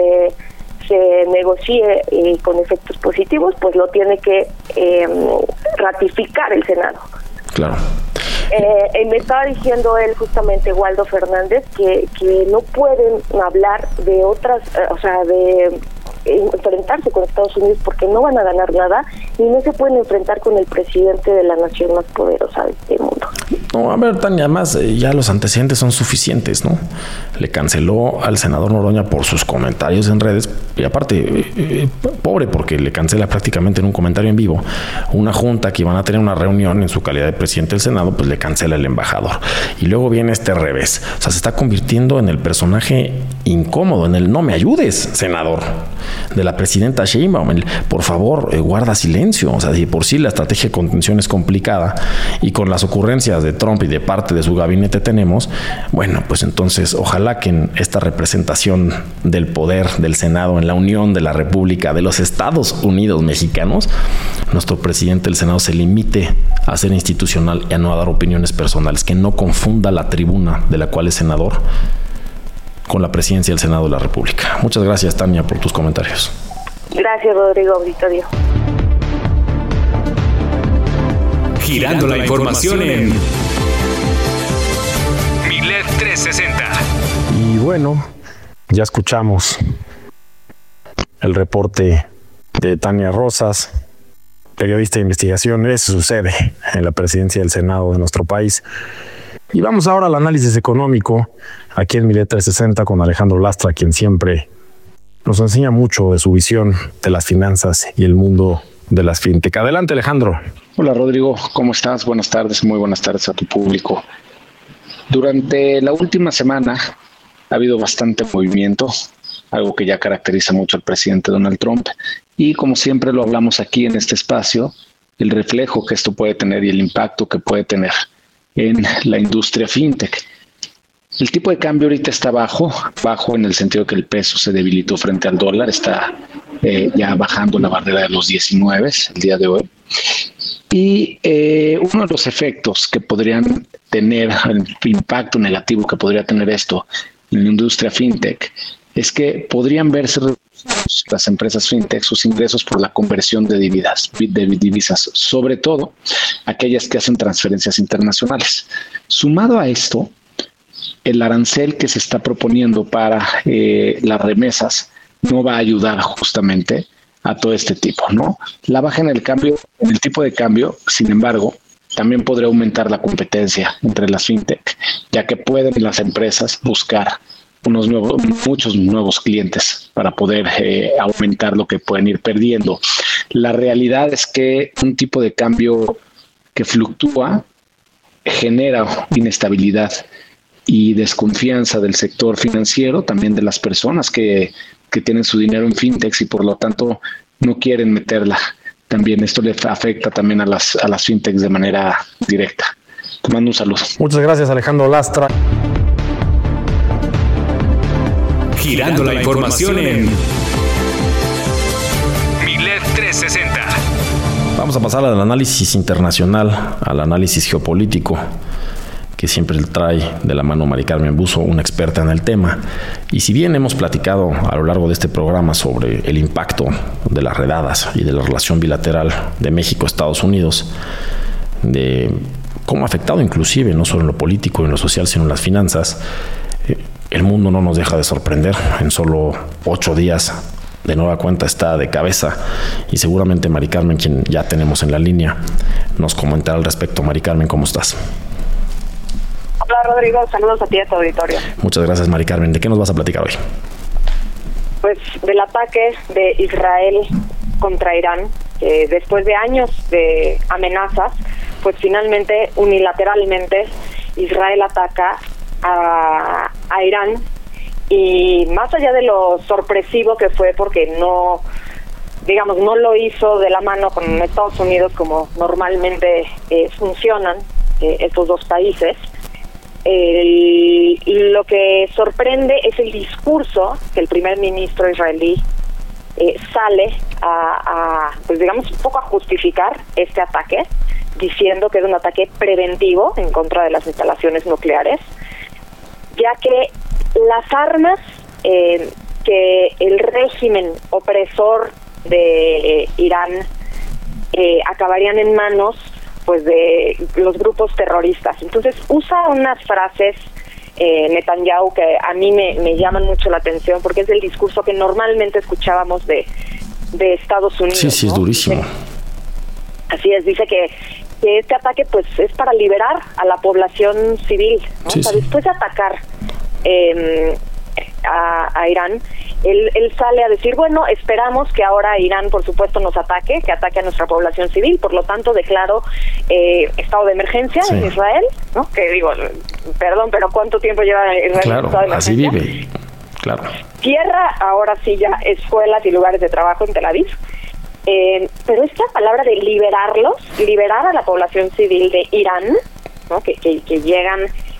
E: negocie con efectos positivos, pues lo tiene que ratificar el Senado. Claro. Me estaba diciendo él, justamente, Waldo Fernández, que no pueden hablar de otras, de enfrentarse con Estados Unidos porque no van a ganar nada, y no se pueden enfrentar con el presidente de la nación más poderosa de este mundo.
B: No, a ver, Tania, además ya los antecedentes son suficientes, ¿no? Le canceló al senador Noroña por sus comentarios en redes, y aparte, pobre, porque le cancela prácticamente en un comentario en vivo una junta que iban a tener una reunión en su calidad de presidente del Senado, pues le cancela el embajador. Y luego viene este revés. O sea, se está convirtiendo en el personaje incómodo, en el no me ayudes, senador, de la presidenta Sheinbaum. Por favor, guarda silencio. O sea, de por sí la estrategia de contención es complicada, y con las ocurrencias de Trump y de parte de su gabinete tenemos, bueno, pues entonces ojalá que en esta representación del poder del Senado en la Unión de la República de los Estados Unidos Mexicanos, nuestro presidente del Senado se limite a ser institucional y a no dar opiniones personales, que no confunda la tribuna de la cual es senador con la presidencia del Senado de la República. Muchas gracias, Tania, por tus comentarios.
E: Gracias, Rodrigo Auditorio.
A: Girando la información en Milet 360.
B: Y bueno, ya escuchamos el reporte de Tania Rosas, periodista de investigación. Eso sucede en la presidencia del Senado de nuestro país. Y vamos ahora al análisis económico aquí en Milet 360 con Alejandro Lastra, quien siempre nos enseña mucho de su visión de las finanzas y el mundo de las fintech. Adelante, Alejandro.
F: Hola, Rodrigo, ¿cómo estás? Buenas tardes, muy buenas tardes a tu público. Durante la última semana ha habido bastante movimiento, algo que ya caracteriza mucho al presidente Donald Trump, y como siempre lo hablamos aquí en este espacio, el reflejo que esto puede tener y el impacto que puede tener en la industria fintech. El tipo de cambio ahorita está bajo en el sentido que el peso se debilitó frente al dólar, está ya bajando la barrera de los 19 el día de hoy. Y uno de los efectos que podrían tener, el impacto negativo que podría tener esto en la industria fintech, es que podrían verse las empresas fintech sus ingresos por la conversión de divisas, sobre todo aquellas que hacen transferencias internacionales. Sumado a esto, el arancel que se está proponiendo para las remesas no va a ayudar justamente a todo este tipo, ¿no? La baja en el tipo de cambio, sin embargo, también podría aumentar la competencia entre las fintech, ya que pueden las empresas buscar muchos nuevos clientes para poder aumentar lo que pueden ir perdiendo. La realidad es que un tipo de cambio que fluctúa genera inestabilidad y desconfianza del sector financiero, también de las personas que que tienen su dinero en fintechs y por lo tanto no quieren meterla. También esto le afecta también a las fintechs de manera directa. Te mando un saludo.
B: Muchas gracias, Alejandro Lastra.
A: Girando la información en Milet 360.
B: Vamos a pasar al análisis internacional, al análisis geopolítico, que siempre trae de la mano Mari Carmen Buzo, una experta en el tema. Y si bien hemos platicado a lo largo de este programa sobre el impacto de las redadas y de la relación bilateral de México-Estados Unidos, de cómo ha afectado inclusive no solo en lo político y en lo social, sino en las finanzas, el mundo no nos deja de sorprender. En solo 8 días, de nueva cuenta, está de cabeza, y seguramente Mari Carmen, quien ya tenemos en la línea, nos comentará al respecto. Mari Carmen, ¿cómo estás?
E: Hola, Rodrigo, saludos a ti y a tu auditorio.
B: Muchas gracias, Mari Carmen. ¿De qué nos vas a platicar hoy?
E: Pues del ataque de Israel contra Irán, después de años de amenazas, pues finalmente, unilateralmente, Israel ataca a Irán, y más allá de lo sorpresivo que fue, porque no lo hizo de la mano con Estados Unidos como normalmente funcionan estos dos países. Lo que sorprende es el discurso que el primer ministro israelí sale pues digamos un poco a justificar este ataque, diciendo que es un ataque preventivo en contra de las instalaciones nucleares, ya que las armas que el régimen opresor de Irán acabarían en manos pues de los grupos terroristas. Entonces usa unas frases Netanyahu que a mí me llaman mucho la atención, porque es el discurso que normalmente escuchábamos de Estados Unidos.
B: Sí,
E: ¿no?
B: Es durísimo.
E: Así es, dice que este ataque pues es para liberar a la población civil, ¿no?
B: Sí,
E: o sea,
B: sí.
E: Después de atacar a Irán, él sale a decir, bueno, esperamos que ahora Irán, por supuesto, nos ataque, que ataque a nuestra población civil, por lo tanto declaro estado de emergencia en Israel, ¿no? Que digo, perdón, pero ¿cuánto tiempo lleva Israel en estado de emergencia?
B: Así vive, claro.
E: Cierra ahora sí ya escuelas y lugares de trabajo en Tel Aviv. Pero esta palabra de liberar a la población civil de Irán, ¿no? que llegan,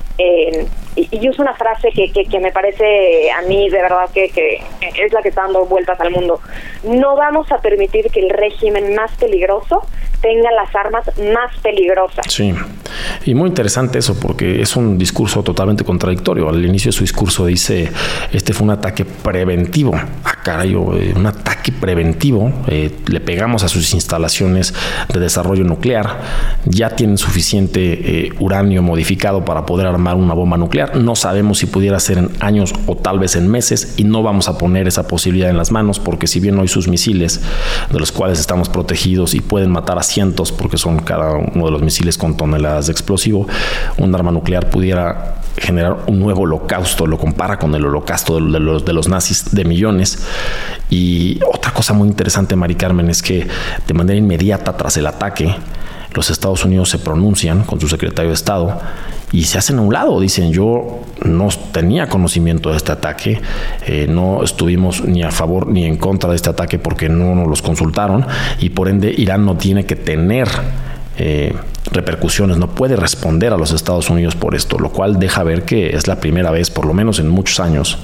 E: y usa una frase que me parece a mí de verdad que es la que está dando vueltas al mundo. No vamos a permitir que el régimen más peligroso tenga las armas más peligrosas.
B: Sí, y muy interesante eso, porque es un discurso totalmente contradictorio. Al inicio de su discurso dice, este fue un ataque preventivo. Caray, un ataque preventivo. Le pegamos a sus instalaciones de desarrollo nuclear. Ya tienen suficiente uranio modificado para poder armar una bomba nuclear. No sabemos si pudiera ser en años o tal vez en meses, y no vamos a poner esa posibilidad en las manos, porque si bien hoy sus misiles, de los cuales estamos protegidos y pueden matar a cientos, porque son cada uno de los misiles con toneladas de explosivo, un arma nuclear pudiera generar un nuevo holocausto. Lo compara con el holocausto de los nazis de millones. Y otra cosa muy interesante, Mari Carmen, es que de manera inmediata tras el ataque, los Estados Unidos se pronuncian con su secretario de Estado y se hacen a un lado. Dicen, yo no tenía conocimiento de este ataque, no estuvimos ni a favor ni en contra de este ataque porque no nos los consultaron, y por ende Irán no tiene que tener repercusiones, no puede responder a los Estados Unidos por esto, lo cual deja ver que es la primera vez, por lo menos en muchos años,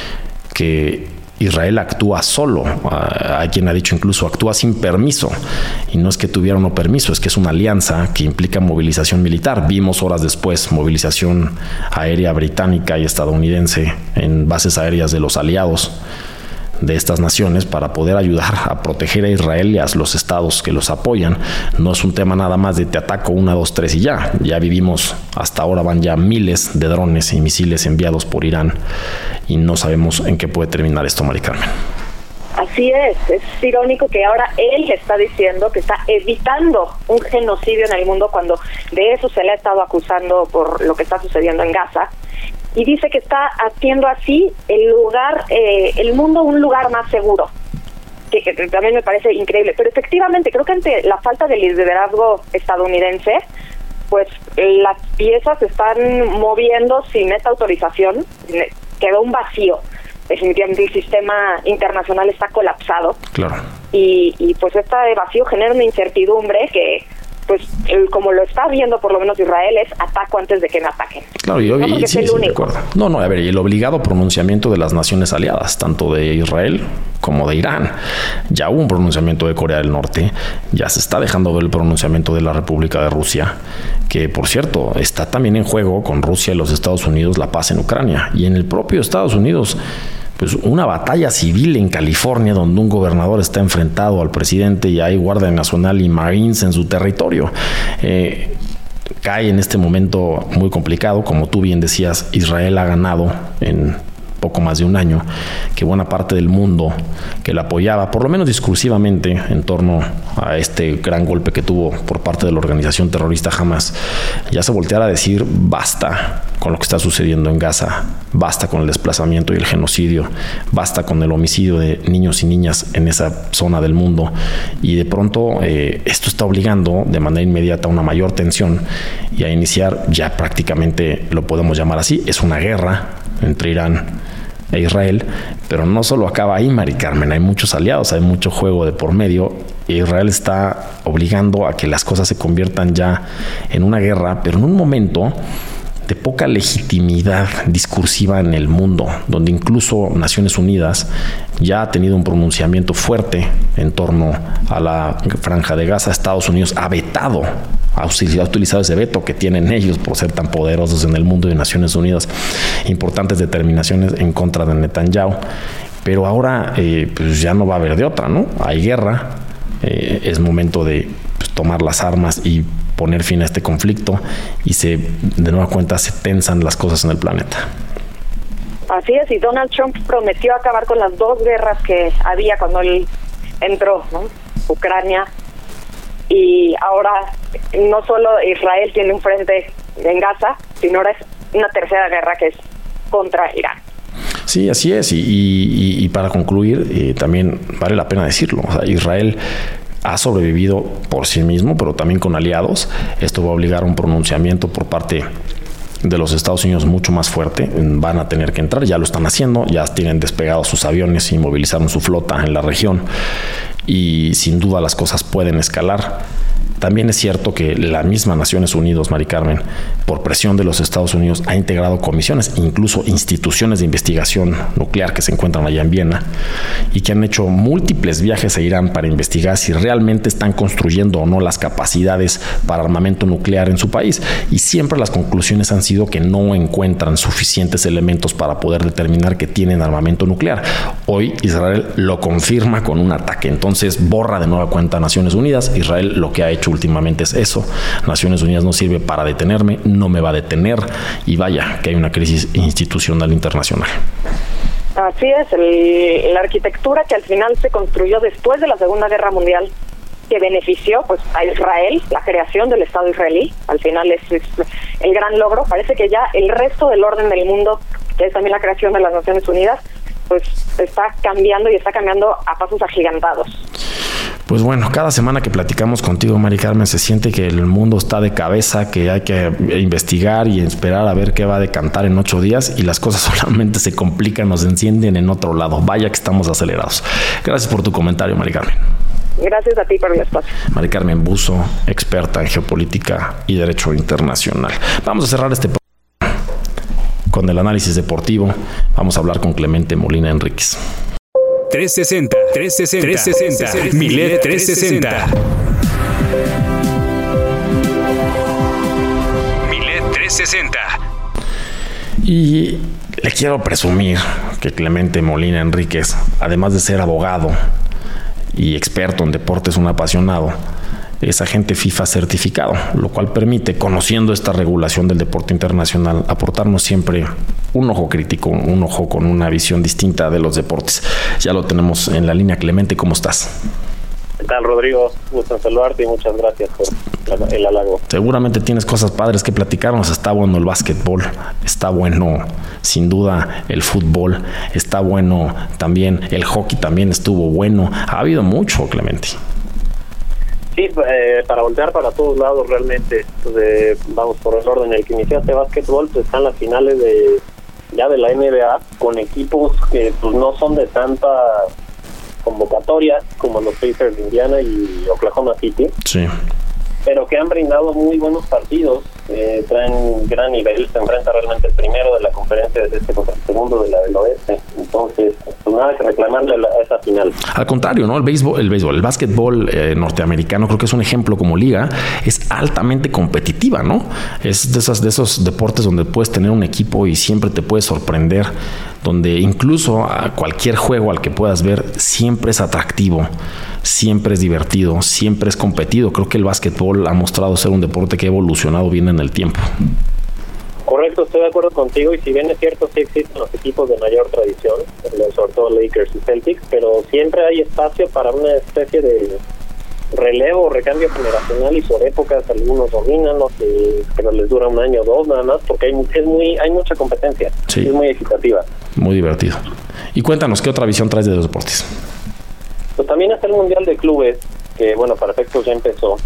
B: que Israel actúa solo. Hay quien ha dicho incluso actúa sin permiso, y no es que tuviera uno permiso, es que es una alianza que implica movilización militar. Vimos horas después movilización aérea británica y estadounidense en bases aéreas de los aliados de estas naciones para poder ayudar a proteger a Israel y a los estados que los apoyan. No es un tema nada más de te ataco 1, 2, 3 y ya vivimos, hasta ahora van ya miles de drones y misiles enviados por Irán, y no sabemos en qué puede terminar esto, Mari Carmen.
E: Así es irónico que ahora él está diciendo que está evitando un genocidio en el mundo, cuando de eso se le ha estado acusando por lo que está sucediendo en Gaza. Y dice que está haciendo así el mundo un lugar más seguro, que también me parece increíble. Pero efectivamente creo que ante la falta de liderazgo estadounidense, pues las piezas se están moviendo sin esta autorización. Quedó un vacío. definitivamente el sistema internacional está colapsado.
B: Claro.
E: Y pues este vacío genera una incertidumbre que, pues, como lo está viendo por lo menos Israel, es ataco antes de que me ataquen.
B: Claro, y sí, de acuerdo. No, a ver, y el obligado pronunciamiento de las naciones aliadas, tanto de Israel como de Irán. Ya hubo un pronunciamiento de Corea del Norte, ya se está dejando ver el pronunciamiento de la República de Rusia, que por cierto, está también en juego con Rusia y los Estados Unidos la paz en Ucrania. Y en el propio Estados Unidos, pues una batalla civil en California donde un gobernador está enfrentado al presidente y hay Guardia Nacional y Marines en su territorio. Cae en este momento muy complicado. Como tú bien decías, Israel ha ganado en poco más de un año, que buena parte del mundo que la apoyaba, por lo menos discursivamente, en torno a este gran golpe que tuvo por parte de la organización terrorista Hamas, ya se volteara a decir basta con lo que está sucediendo en Gaza, basta con el desplazamiento y el genocidio, basta con el homicidio de niños y niñas en esa zona del mundo, y de pronto esto está obligando de manera inmediata a una mayor tensión y a iniciar, ya prácticamente lo podemos llamar así, es una guerra entre Irán e Israel, pero no solo acaba ahí, Mari Carmen, hay muchos aliados, hay mucho juego de por medio. Israel está obligando a que las cosas se conviertan ya en una guerra, pero en un momento de poca legitimidad discursiva en el mundo, donde incluso Naciones Unidas ya ha tenido un pronunciamiento fuerte en torno a la Franja de Gaza. Estados Unidos ha vetado, ha utilizado ese veto que tienen ellos por ser tan poderosos en el mundo, de Naciones Unidas, importantes determinaciones en contra de Netanyahu. Pero ahora pues ya no va a haber de otra, ¿no? Hay guerra, es momento de tomar las armas y poner fin a este conflicto, y de nueva cuenta se tensan las cosas en el planeta.
E: Así es, y Donald Trump prometió acabar con las dos guerras que había cuando él entró, ¿no? Ucrania, y ahora no solo Israel tiene un frente en Gaza, sino ahora es una tercera guerra que es contra Irán.
B: Sí, así es, y para concluir, también vale la pena decirlo, o sea, Israel ha sobrevivido por sí mismo, pero también con aliados. Esto va a obligar a un pronunciamiento por parte de los Estados Unidos mucho más fuerte. Van a tener que entrar, ya lo están haciendo, ya tienen despegados sus aviones y movilizaron su flota en la región, y sin duda las cosas pueden escalar. También es cierto que la misma Naciones Unidas, Mari Carmen, por presión de los Estados Unidos, ha integrado comisiones, incluso instituciones de investigación nuclear que se encuentran allá en Viena, y que han hecho múltiples viajes a Irán para investigar si realmente están construyendo o no las capacidades para armamento nuclear en su país. Y siempre las conclusiones han sido que no encuentran suficientes elementos para poder determinar que tienen armamento nuclear. Hoy Israel lo confirma con un ataque. Entonces borra de nueva cuenta a Naciones Unidas. Israel lo que ha hecho últimamente es eso. Naciones Unidas no sirve para detenerme, no me va a detener, y vaya que hay una crisis institucional internacional.
E: Así es, la arquitectura que al final se construyó después de la Segunda Guerra Mundial, que benefició pues a Israel, la creación del Estado israelí, al final es el gran logro. Parece que ya el resto del orden del mundo, que es también la creación de las Naciones Unidas, pues está cambiando, y está cambiando a pasos agigantados.
B: Pues bueno, cada semana que platicamos contigo, Mari Carmen, se siente que el mundo está de cabeza, que hay que investigar y esperar a ver qué va a decantar en 8 días, y las cosas solamente se complican o se encienden en otro lado. Vaya que estamos acelerados. Gracias por tu comentario, Mari Carmen.
E: Gracias a ti por el espacio.
B: Mari Carmen Buzo, experta en geopolítica y derecho internacional. Vamos a cerrar este programa con el análisis deportivo. Vamos a hablar con Clemente Molina Enríquez.
A: 360. Milet 360. Milet 360.
B: Y le quiero presumir que Clemente Molina Enríquez, además de ser abogado y experto en deportes, un apasionado, es agente FIFA certificado, lo cual permite, conociendo esta regulación del deporte internacional, aportarnos siempre un ojo crítico, un ojo con una visión distinta de los deportes. Ya lo tenemos en la línea. Clemente, ¿cómo estás?
G: ¿Qué tal, Rodrigo? Gusto en saludarte y muchas gracias por el halago.
B: Seguramente tienes cosas padres que platicarnos. Está bueno el básquetbol, está bueno sin duda el fútbol, está bueno también el hockey, también estuvo bueno. Ha habido mucho, Clemente.
G: Sí, para voltear para todos lados realmente. Vamos por el orden en el que iniciaste básquetbol, pues están las finales de ya de la NBA, con equipos que pues no son de tanta convocatoria, como los Pacers de Indiana y Oklahoma City.
B: Sí.
G: Pero que han brindado muy buenos partidos, traen gran nivel, se enfrenta realmente el primero de la conferencia del este contra el segundo de la del oeste, entonces pues nada que reclamarle a esa final.
B: Al contrario, ¿no? El básquetbol norteamericano creo que es un ejemplo como liga, es altamente competitiva, ¿no? Es de esos deportes donde puedes tener un equipo y siempre te puedes sorprender, donde incluso a cualquier juego al que puedas ver siempre es atractivo, siempre es divertido, siempre es competido. Creo que el básquetbol ha mostrado ser un deporte que ha evolucionado bien en el tiempo.
G: Correcto, estoy de acuerdo contigo, y si bien es cierto, sí existen los equipos de mayor tradición, sobre todo Lakers y Celtics, pero siempre hay espacio para una especie de relevo o recambio generacional, y por épocas algunos dominan, pero les dura un año o dos nada más, porque hay mucha competencia, sí. Es muy equitativa.
B: Muy divertido. Y cuéntanos, ¿qué otra visión traes de los deportes?
G: Pues también está el Mundial de Clubes, que bueno, para efectos ya empezó.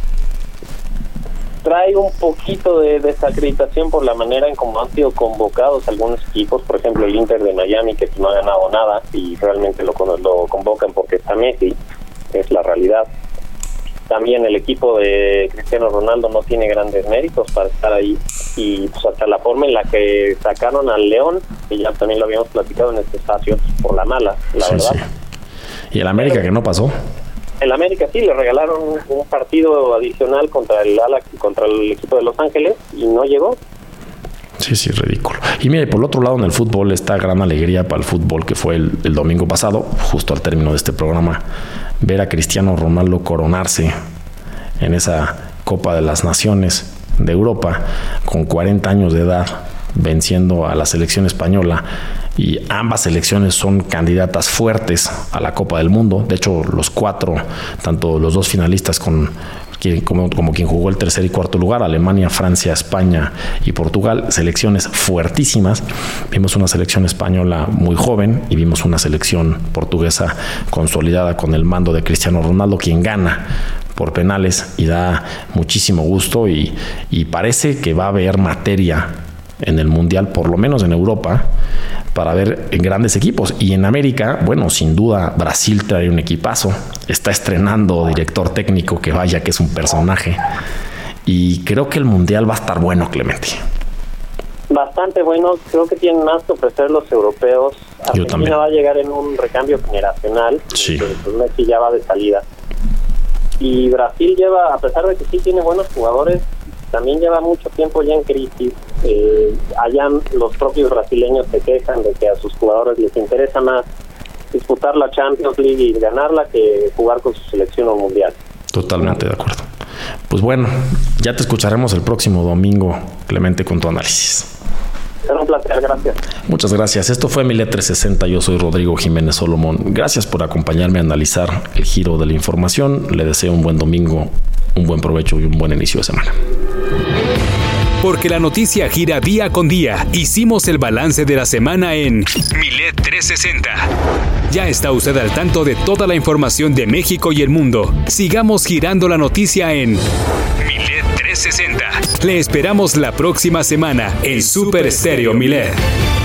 G: Trae un poquito de desacreditación por la manera en cómo han sido convocados algunos equipos, por ejemplo el Inter de Miami, que no ha ganado nada y realmente lo convocan porque está Messi, es la realidad. También el equipo de Cristiano Ronaldo no tiene grandes méritos para estar ahí, y pues hasta la forma en la que sacaron al León, que ya también lo habíamos platicado en este espacio, por la mala, la verdad. Sí.
B: ¿Y el América que no pasó?
G: El América sí, le regalaron un partido adicional contra el equipo de Los Ángeles y no llegó.
B: Sí, ridículo. Y mira, y por el otro lado, en el fútbol, esta gran alegría para el fútbol que fue el domingo pasado, justo al término de este programa, ver a Cristiano Ronaldo coronarse en esa Copa de las Naciones de Europa con 40 años de edad, venciendo a la selección española, y ambas selecciones son candidatas fuertes a la Copa del Mundo. De hecho, los cuatro, tanto los dos finalistas como quien jugó el tercer y cuarto lugar, Alemania, Francia, España y Portugal, selecciones fuertísimas. Vimos una selección española muy joven y vimos una selección portuguesa consolidada con el mando de Cristiano Ronaldo, quien gana por penales, y da muchísimo gusto, y parece que va a haber materia en el Mundial, por lo menos en Europa, para ver grandes equipos. Y en América, bueno, sin duda Brasil trae un equipazo, está estrenando director técnico, que vaya que es un personaje, y creo que el Mundial va a estar bueno, Clemente.
G: Bastante bueno, creo que tienen más que ofrecer los europeos. Argentina va a llegar en un recambio generacional,
B: sí.
G: Pues Messi ya va de salida, y Brasil lleva, a pesar de que sí tiene buenos jugadores, también lleva mucho tiempo ya en crisis. Allá los propios brasileños se quejan de que a sus jugadores les interesa más disputar la Champions League y ganarla que jugar con su selección mundial.
B: Totalmente de acuerdo. Pues bueno, ya te escucharemos el próximo domingo, Clemente, con tu análisis.
G: Será un placer, gracias.
B: Muchas gracias. Esto fue Milet 360. Yo soy Rodrigo Jiménez Solomón. Gracias por acompañarme a analizar el giro de la información. Le deseo un buen domingo, un buen provecho y un buen inicio de semana.
A: Porque la noticia gira día con día, hicimos el balance de la semana en Milet 360. Ya está usted al tanto de toda la información de México y el mundo. Sigamos girando la noticia en Milet 360. Le esperamos la próxima semana en Super Estéreo Milet.